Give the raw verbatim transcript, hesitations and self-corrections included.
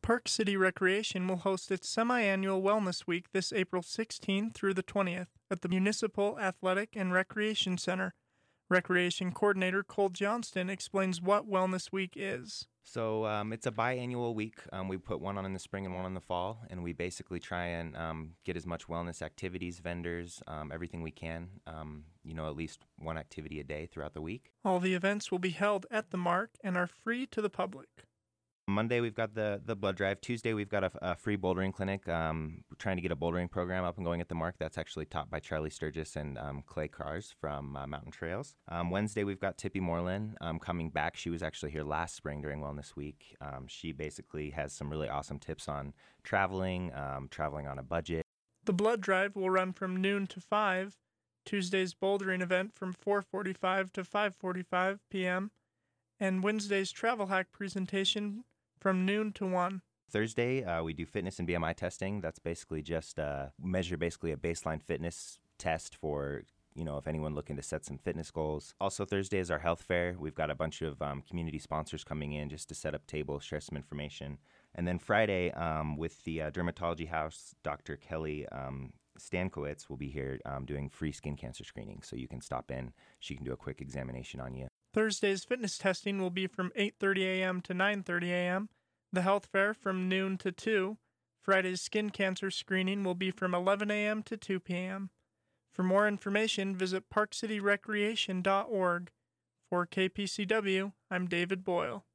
Park City Recreation will host its semi-annual Wellness Week this April sixteenth through the twentieth at the Municipal Athletic and Recreation Center. Recreation Coordinator Cole Johnston explains what Wellness Week is. So um, it's a biannual week. Um, we put one on in the spring and one in the fall, and we basically try and um, get as much wellness activities, vendors, um, everything we can, um, you know, at least one activity a day throughout the week. All the events will be held at the Mark and are free to the public. Monday, we've got the, the blood drive. Tuesday, we've got a, a free bouldering clinic. Um, we're trying to get a bouldering program up and going at the Mark. That's actually taught by Charlie Sturgis and um, Clay Cars from uh, Mountain Trails. Um, Wednesday, we've got Tippy Moreland um, coming back. She was actually here last spring during Wellness Week. Um, she basically has some really awesome tips on traveling, um, traveling on a budget. The blood drive will run from noon to five. Tuesday's bouldering event from four forty-five to five forty-five p.m. and Wednesday's travel hack presentation from noon to one. Thursday, uh, we do fitness and B M I testing. That's basically just uh, measure basically a baseline fitness test for, you know, if anyone looking to set some fitness goals. Also, Thursday is our health fair. We've got a bunch of um, community sponsors coming in just to set up tables, share some information. And then Friday, um, with the uh, Dermatology House, Doctor Kelly um, Stankowitz will be here um, doing free skin cancer screening. So you can stop in. She can do a quick examination on you. Thursday's fitness testing will be from eight thirty a.m. to nine thirty a.m., the health fair from noon to two. Friday's skin cancer screening will be from eleven a.m. to two p.m. For more information, visit park city recreation dot org. For K P C W, I'm David Boyle.